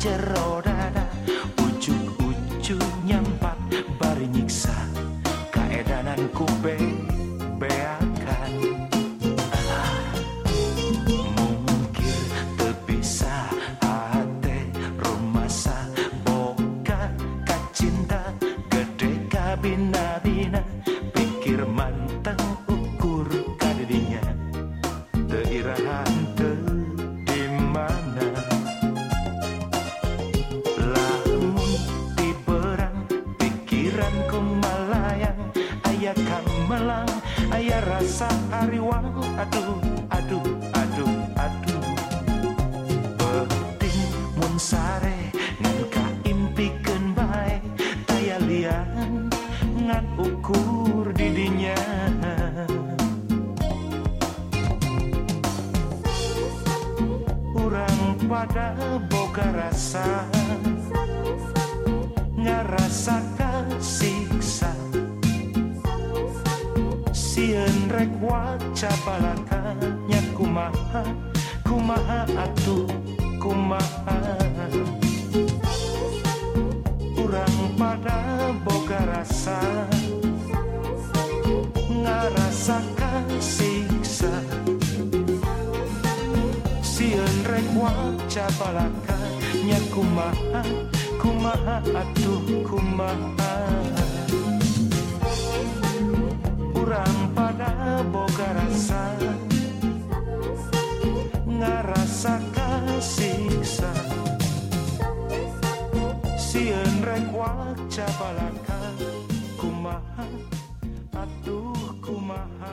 jero dada ujug-ujug nyampat bari nyiksa kaedanan kube beakan mungkir tepisah hate rumasa boga kacinta gede kabina-bina pikir manteng ukur kadirinya teirahan di mana lamun tiberang pikiranku melayang aya kamelang aya rasa ariwang aduh aduh aduh aduh penting mun sare ngan kaimpikeun bae taya lian ngan ukur didinya pada boga rasa ngarasa siksa sieun rek waca balakanya kumaha kumaha atuh kumaha urang pada boga rasa ngarasa siksa sieun rek waca balakanya kumaha kumaha atuh kumaha urang pada boga rasa ngarasa siksa sieun rek waca balakanya kumaha atuh kumaha